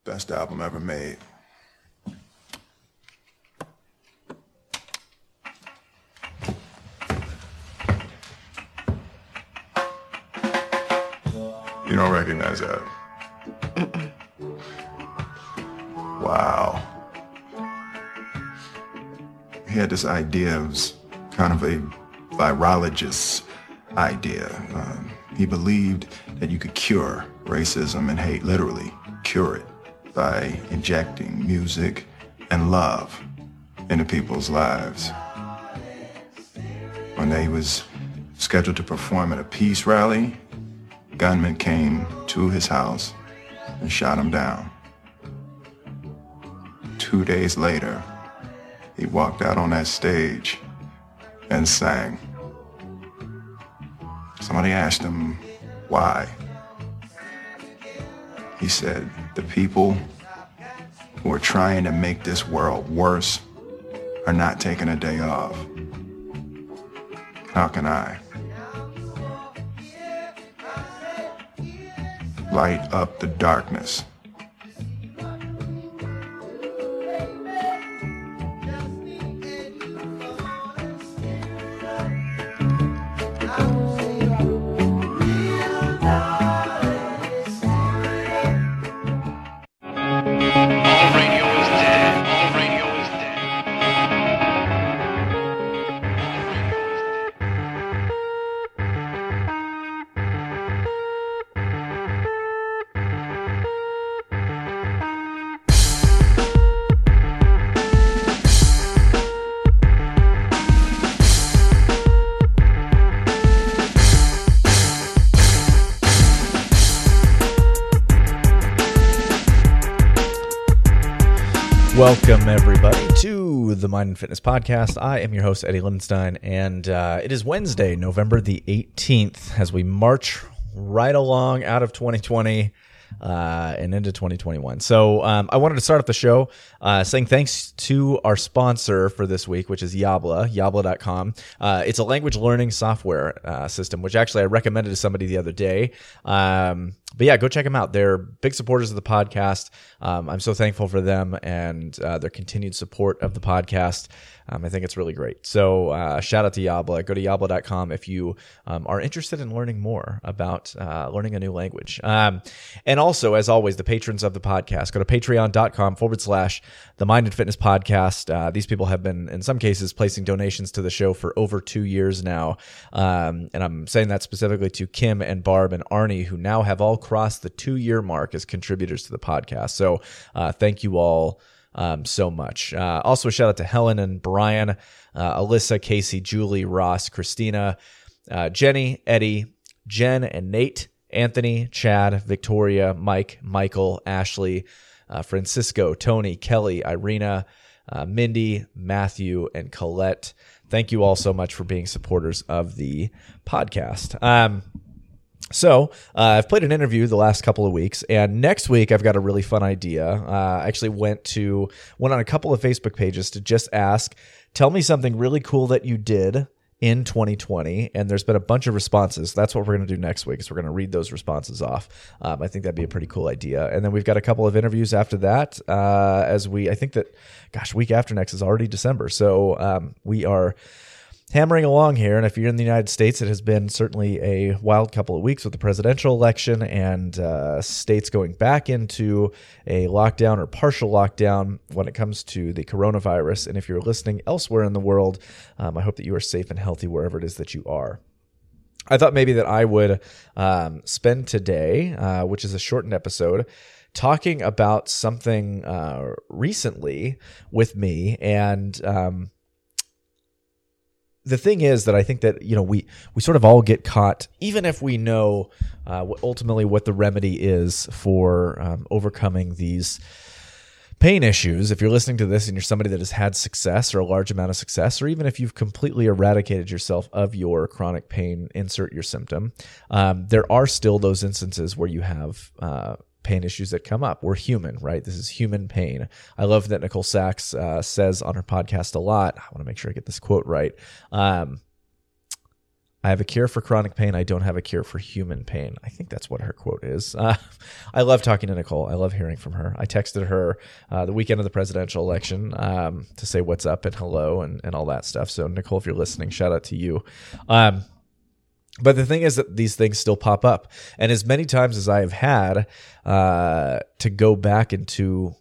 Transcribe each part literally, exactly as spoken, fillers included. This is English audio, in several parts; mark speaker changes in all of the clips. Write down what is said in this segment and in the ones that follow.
Speaker 1: Best album ever made. You don't recognize that?
Speaker 2: Mm-mm.
Speaker 1: Wow. He had this idea, it was kind of a virologist's idea. Um, he believed that you could cure racism and hate, literally cure it, by injecting music and love into people's lives. One day he was scheduled to perform at a peace rally. Gunmen came to his house and shot him down. Two days later, he walked out on that stage and sang. Somebody asked him why. He said, the people who are trying to make this world worse are not taking a day off. How can I? Light up the darkness.
Speaker 3: Welcome, everybody, to the Mind and Fitness Podcast. I am your host, Eddie Lindenstein, and uh, it is Wednesday, November the eighteenth, as we march right along out of twenty twenty uh, and into twenty twenty-one. So um, I wanted to start off the show uh, saying thanks to our sponsor for this week, which is Yabla, yabla dot com. Uh, it's a language learning software uh, system, which actually I recommended to somebody the other day. Um, But yeah, go check them out. They're big supporters of the podcast. Um, I'm so thankful for them and uh, their continued support of the podcast. Um, I think it's really great. So uh, shout out to Yabla. Go to yabla dot com if you um, are interested in learning more about uh, learning a new language. Um, and also, as always, the patrons of the podcast, go to patreon dot com forward slash the Mind and Fitness Podcast. Uh, these people have been, in some cases, placing donations to the show for over two years now. Um, and I'm saying that specifically to Kim and Barb and Arnie, who now have all crossed the two-year mark as contributors to the podcast. So uh, thank you all um, so much. Uh, also, a shout out to Helen and Brian, uh, Alyssa, Casey, Julie, Ross, Christina, uh, Jenny, Eddie, Jen and Nate, Anthony, Chad, Victoria, Mike, Michael, Ashley, uh, Francisco, Tony, Kelly, Irina, uh, Mindy, Matthew, and Colette. Thank you all so much for being supporters of the podcast. Um, So uh, I've played an interview the last couple of weeks, and next week I've got a really fun idea. Uh, I actually went to went on a couple of Facebook pages to just ask, tell me something really cool that you did in twenty twenty, and there's been a bunch of responses. That's what we're going to do next week, is we're going to read those responses off. Um, I think that'd be a pretty cool idea. And then we've got a couple of interviews after that, uh, as we, I think that, gosh, week after next is already December. So um, we are hammering along here, and if you're in the United States, it has been certainly a wild couple of weeks with the presidential election and uh, states going back into a lockdown or partial lockdown when it comes to the coronavirus. And if you're listening elsewhere in the world, um, I hope that you are safe and healthy wherever it is that you are. I thought maybe that I would um, spend today, uh, which is a shortened episode, talking about something uh, recently with me. And um, the thing is that I think that, you know, we, we sort of all get caught, even if we know uh, ultimately what the remedy is for um, overcoming these pain issues. If you're listening to this and you're somebody that has had success or a large amount of success, or even if you've completely eradicated yourself of your chronic pain, insert your symptom, um, there are still those instances where you have uh, pain issues that come up. We're human, right? This is human pain. I love that Nicole Sachs uh, says on her podcast a lot, I want to make sure I get this quote right. Um, I have a cure for chronic pain. I don't have a cure for human pain. I think that's what her quote is. Uh, I love talking to Nicole. I love hearing from her. I texted her uh, the weekend of the presidential election um, to say what's up and hello and, and all that stuff. So Nicole, if you're listening, shout out to you. Um, but the thing is that these things still pop up. And as many times as I have had uh, to go back into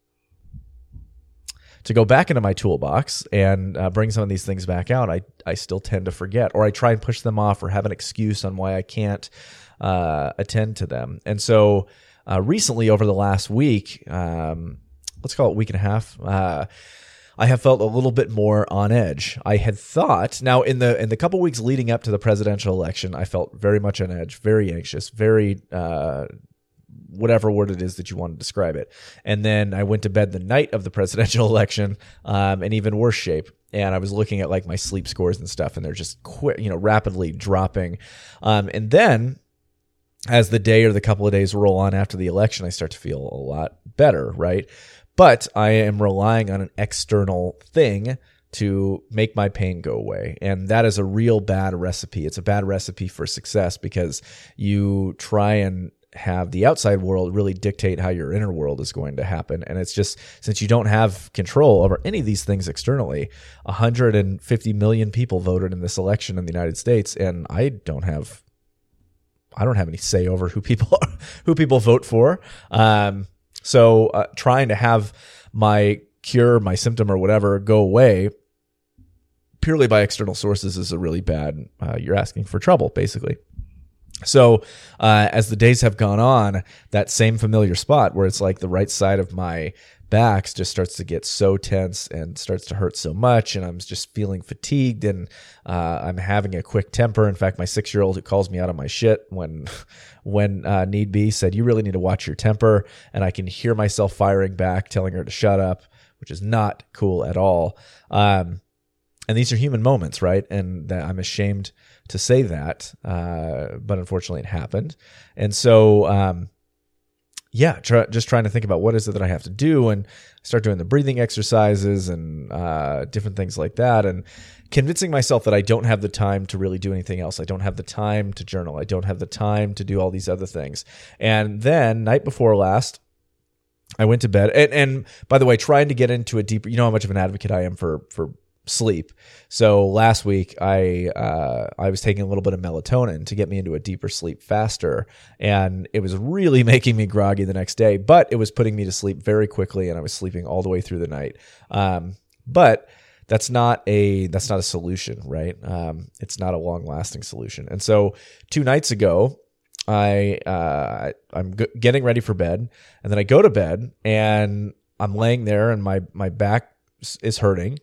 Speaker 3: to go back into my toolbox and uh, bring some of these things back out, I, I still tend to forget, or I try and push them off or have an excuse on why I can't uh, attend to them. And so uh, recently, over the last week, um, let's call it a week and a half, uh, I have felt a little bit more on edge. I had thought, now in the in the couple weeks leading up to the presidential election, I felt very much on edge, very anxious, very uh, whatever word it is that you want to describe it. And then I went to bed the night of the presidential election um, in even worse shape. And I was looking at like my sleep scores and stuff, and they're just quick, you know, rapidly dropping. Um, and then as the day or the couple of days roll on after the election, I start to feel a lot better, right? But I am relying on an external thing to make my pain go away. And that is a real bad recipe. It's a bad recipe for success, because you try and have the outside world really dictate how your inner world is going to happen. And it's just, since you don't have control over any of these things externally, one hundred fifty million people voted in this election in the United States, and I don't have, I don't have any say over who people who people vote for. Um, so uh, trying to have my cure, my symptom or whatever go away purely by external sources is a really bad, uh, you're asking for trouble, basically. So uh, as the days have gone on, that same familiar spot where it's like the right side of my back just starts to get so tense and starts to hurt so much, and I'm just feeling fatigued, and uh, I'm having a quick temper. In fact, my six-year-old, who calls me out on my shit when when uh, need be, said, "You really need to watch your temper," and I can hear myself firing back, telling her to shut up, which is not cool at all. Um, and these are human moments, right? And that I'm ashamed to say that, uh, but unfortunately it happened. And so, um, yeah, try, just trying to think about what is it that I have to do, and start doing the breathing exercises and uh, different things like that, and convincing myself that I don't have the time to really do anything else. I don't have the time to journal. I don't have the time to do all these other things. And then night before last, I went to bed. And, and by the way, trying to get into a deeper, you know how much of an advocate I am for, for sleep. So last week I uh, I was taking a little bit of melatonin to get me into a deeper sleep faster, and it was really making me groggy the next day, but it was putting me to sleep very quickly, and I was sleeping all the way through the night. Um, but that's not a that's not a solution, right? Um, it's not a long lasting solution. And so two nights ago, I uh, I'm g- getting ready for bed, and then I go to bed, and I'm laying there, and my my back is hurting.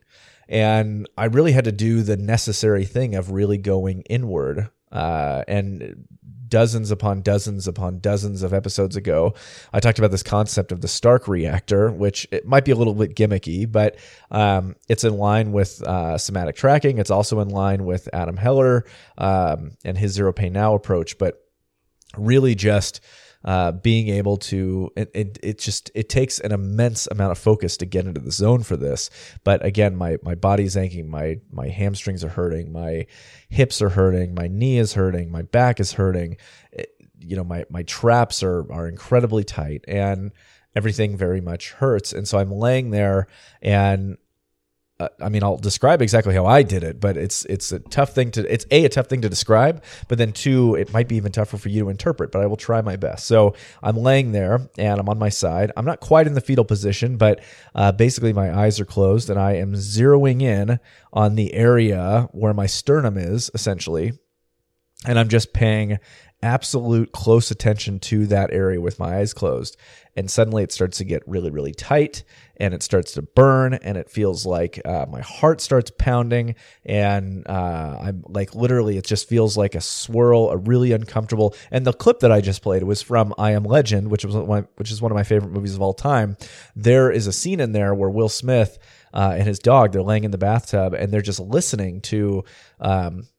Speaker 3: And I really had to do the necessary thing of really going inward. Uh, and dozens upon dozens upon dozens of episodes ago, I talked about this concept of the Stark reactor, which it might be a little bit gimmicky, but um, it's in line with uh, somatic tracking. It's also in line with Adam Heller um, and his Zero Pain Now approach. But really just Uh, being able to, it, it, it just, it takes an immense amount of focus to get into the zone for this. But again, my, my body's aching, my, my hamstrings are hurting, my hips are hurting, my knee is hurting, my back is hurting. It, you know, my, my traps are, are incredibly tight, and everything very much hurts. And so I'm laying there, and Uh, I mean, I'll describe exactly how I did it, but it's it's a tough thing to, it's A, a tough thing to describe, but then two, it might be even tougher for you to interpret, but I will try my best. So I'm laying there, and I'm on my side. I'm not quite in the fetal position, but uh, basically my eyes are closed, and I am zeroing in on the area where my sternum is, essentially, and I'm just paying absolute close attention to that area with my eyes closed. And suddenly it starts to get really, really tight, and it starts to burn, and it feels like uh, my heart starts pounding, and uh, I'm like, literally, it just feels like a swirl, a really uncomfortable. And the clip that I just played was from I Am Legend, which was one, which is one of my favorite movies of all time. There is a scene in there where Will Smith uh, and his dog, they're laying in the bathtub, and they're just listening to um,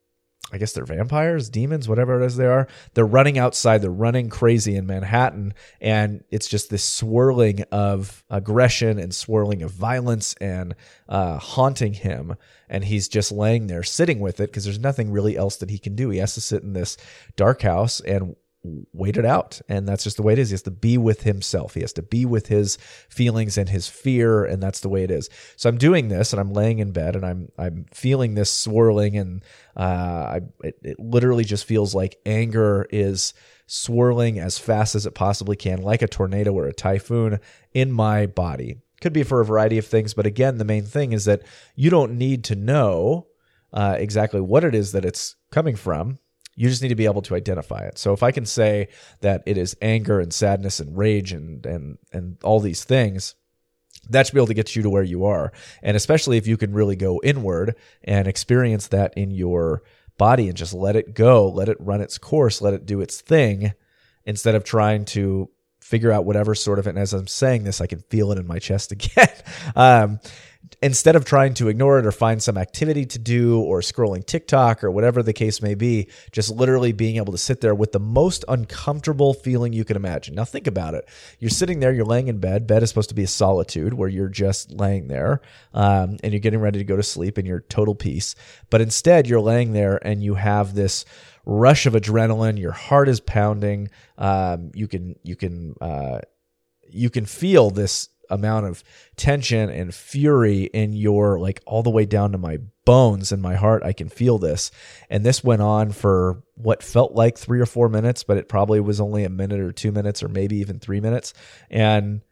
Speaker 3: I guess they're vampires, demons, whatever it is they are. They're running outside. They're running crazy in Manhattan. And it's just this swirling of aggression and swirling of violence and uh, haunting him. And he's just laying there sitting with it because there's nothing really else that he can do. He has to sit in this dark house and wait it out. And that's just the way it is. He has to be with himself. He has to be with his feelings and his fear. And that's the way it is. So I'm doing this and I'm laying in bed and I'm, I'm feeling this swirling and, uh, I, it, it literally just feels like anger is swirling as fast as it possibly can, like a tornado or a typhoon in my body. Could be for a variety of things. But again, the main thing is that you don't need to know, uh, exactly what it is that it's coming from. You just need to be able to identify it. So if I can say that it is anger and sadness and rage and and and all these things, that should be able to get you to where you are. And especially if you can really go inward and experience that in your body and just let it go, let it run its course, let it do its thing, instead of trying to figure out whatever sort of, and as I'm saying this, I can feel it in my chest again. um, Instead of trying to ignore it or find some activity to do or scrolling TikTok or whatever the case may be, just literally being able to sit there with the most uncomfortable feeling you can imagine. Now think about it. You're sitting there, you're laying in bed. Bed is supposed to be a solitude where you're just laying there um, and you're getting ready to go to sleep in your total peace. But instead you're laying there and you have this rush of adrenaline. Your heart is pounding. Um, you can, you can, uh, you can feel this amount of tension and fury in your, like, all the way down to my bones and my heart. I can feel this. And this went on for what felt like three or four minutes, but it probably was only a minute or two minutes or maybe even three minutes. And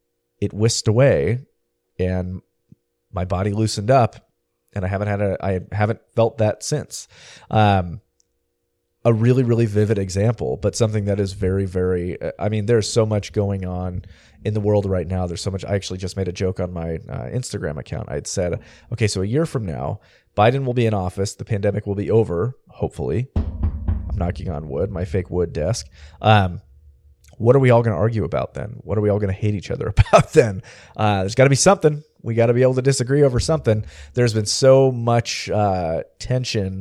Speaker 3: it whisked away and my body loosened up and I haven't had a, I haven't felt that since. Um, a really, really vivid example, but something that is very, very, I mean, there's so much going on in the world right now. There's so much. I actually just made a joke on my uh, Instagram account. I had said, okay, so a year from now, Biden will be in office. The pandemic will be over, hopefully. I'm knocking on wood, my fake wood desk. Um, what are we all going to argue about then? What are we all going to hate each other about then? Uh, there's got to be something. We got to be able to disagree over something. There's been so much uh, tension,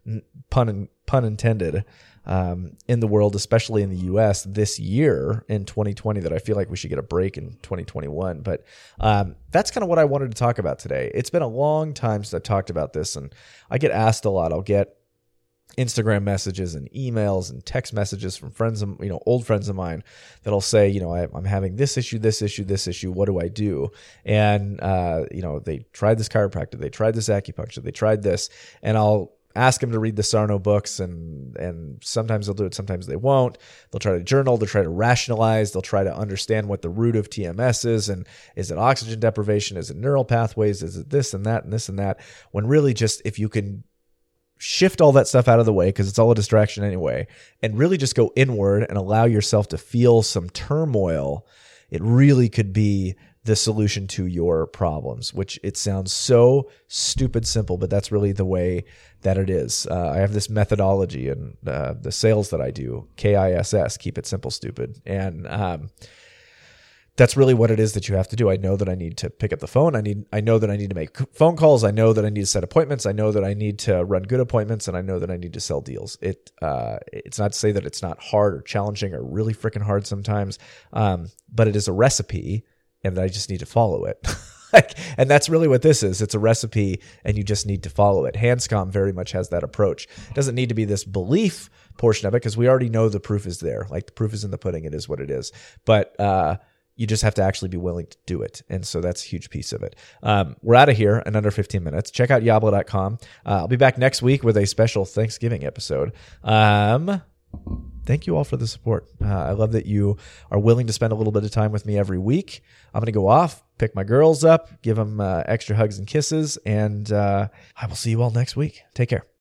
Speaker 3: pun pun intended, um, in the world, especially in the U S this year in twenty twenty, that I feel like we should get a break in twenty twenty-one. But um, that's kind of what I wanted to talk about today. It's been a long time since I've talked about this, and I get asked a lot. I'll get Instagram messages and emails and text messages from friends, of, you know, old friends of mine that'll say, you know, I, I'm having this issue, this issue, this issue. What do I do? And, uh, you know, they tried this chiropractor, they tried this acupuncture, they tried this, and I'll ask them to read the Sarno books, and and sometimes they'll do it, sometimes they won't. They'll try to journal, they'll try to rationalize, they'll try to understand what the root of T M S is, and is it oxygen deprivation, is it neural pathways, is it this and that and this and that, when really just if you can shift all that stuff out of the way, because it's all a distraction anyway, and really just go inward and allow yourself to feel some turmoil, it really could be the solution to your problems, which it sounds so stupid simple, but that's really the way that it is. Uh, I have this methodology in uh, the sales that I do, K I S S, keep it simple, stupid. And um, that's really what it is that you have to do. I know that I need to pick up the phone. I need, I know that I need to make phone calls. I know that I need to set appointments. I know that I need to run good appointments, and I know that I need to sell deals. It, uh, it's not to say that it's not hard or challenging or really freaking hard sometimes, um, but it is a recipe, and I just need to follow it. And that's really what this is. It's a recipe, and you just need to follow it. Hanscom very much has that approach. It doesn't need to be this belief portion of it, because we already know the proof is there. Like, the proof is in the pudding. It is what it is. But uh, you just have to actually be willing to do it. And so that's a huge piece of it. Um, we're out of here in under fifteen minutes. Check out yabla dot com. Uh, I'll be back next week with a special Thanksgiving episode. Um... Thank you all for the support. Uh, I love that you are willing to spend a little bit of time with me every week. I'm going to go off, pick my girls up, give them uh, extra hugs and kisses, and uh, I will see you all next week. Take care.